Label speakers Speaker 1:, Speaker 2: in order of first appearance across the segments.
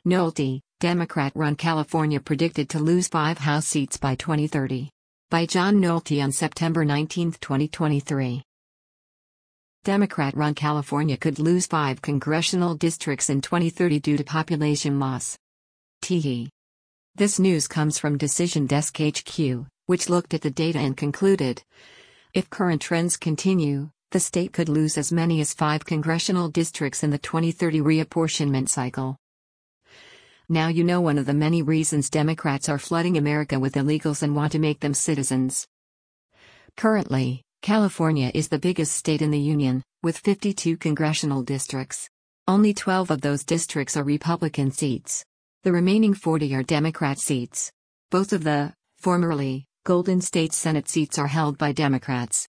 Speaker 1: Nolte, Democrat-run California predicted to lose 5 House seats by 2030. By John Nolte on September 19, 2023. Democrat-run California could lose 5 congressional districts in 2030 due to population loss. Teehee. This news comes from Decision Desk HQ, which looked at the data and concluded, if current trends continue, the state could lose as many as 5 congressional districts in the 2030 reapportionment cycle. Now you know one of the many reasons Democrats are flooding America with illegals and want to make them citizens. Currently, California is the biggest state in the union, with 52 congressional districts. Only 12 of those districts are Republican seats. The remaining 40 are Democrat seats. Both of the, formerly, Golden State Senate seats are held by Democrats.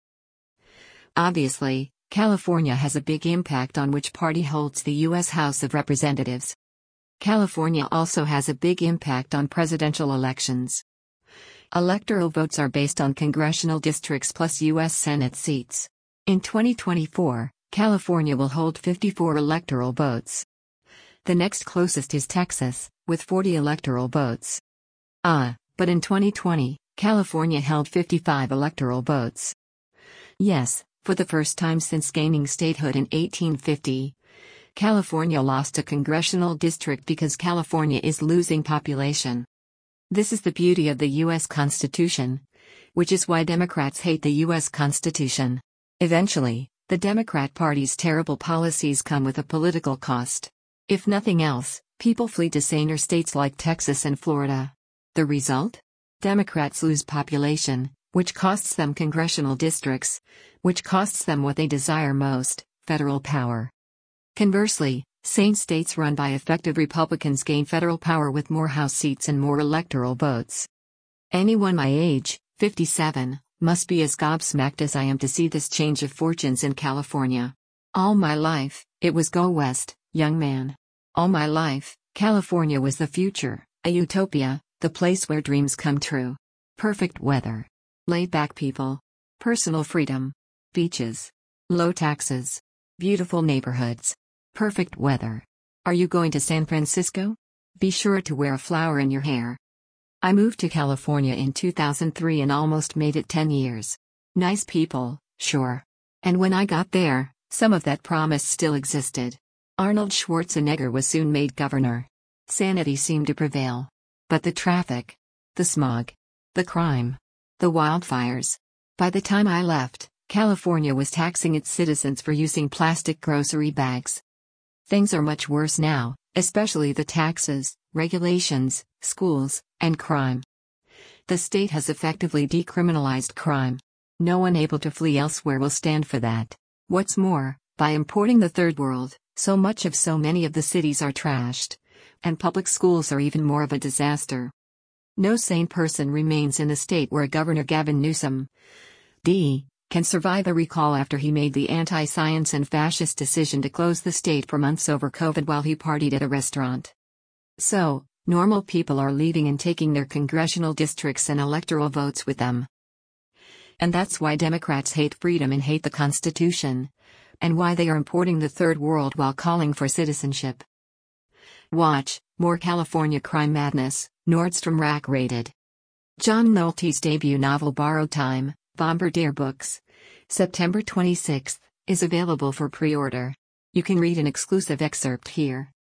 Speaker 1: Obviously, California has a big impact on which party holds the U.S. House of Representatives. California also has a big impact on presidential elections. Electoral votes are based on congressional districts plus U.S. Senate seats. In 2024, California will hold 54 electoral votes. The next closest is Texas, with 40 electoral votes. But in 2020, California held 55 electoral votes. Yes, for the first time since gaining statehood in 1850, California lost a congressional district because California is losing population. This is the beauty of the U.S. Constitution, which is why Democrats hate the U.S. Constitution. Eventually, the Democrat Party's terrible policies come with a political cost. If nothing else, people flee to saner states like Texas and Florida. The result? Democrats lose population, which costs them congressional districts, which costs them what they desire most, federal power. Conversely, sane states run by effective Republicans gain federal power with more House seats and more electoral votes. Anyone my age, 57, must be as gobsmacked as I am to see this change of fortunes in California. All my life, it was go west, young man. All my life, California was the future, a utopia, the place where dreams come true. Perfect weather. Laid-back people. Personal freedom. Beaches. Low taxes. Beautiful neighborhoods. Perfect weather. Are you going to San Francisco? Be sure to wear a flower in your hair. I moved to California in 2003 and almost made it 10 years. Nice people, sure. And when I got there, some of that promise still existed. Arnold Schwarzenegger was soon made governor. Sanity seemed to prevail. But the traffic, the smog, the crime, the wildfires. By the time I left, California was taxing its citizens for using plastic grocery bags. Things are much worse now, especially the taxes, regulations, schools, and crime. The state has effectively decriminalized crime. No one able to flee elsewhere will stand for that. What's more, by importing the third world, so many of the cities are trashed. And public schools are even more of a disaster. No sane person remains in a state where Governor Gavin Newsom, D., can survive a recall after he made the anti-science and fascist decision to close the state for months over COVID while he partied at a restaurant. So, normal people are leaving and taking their congressional districts and electoral votes with them. And that's why Democrats hate freedom and hate the Constitution, and why they are importing the third world while calling for citizenship. Watch, more California crime madness, Nordstrom rack raided. John Nolte's debut novel Borrowed Time, Bombardier Books, September 26, is available for pre-order. You can read an exclusive excerpt here.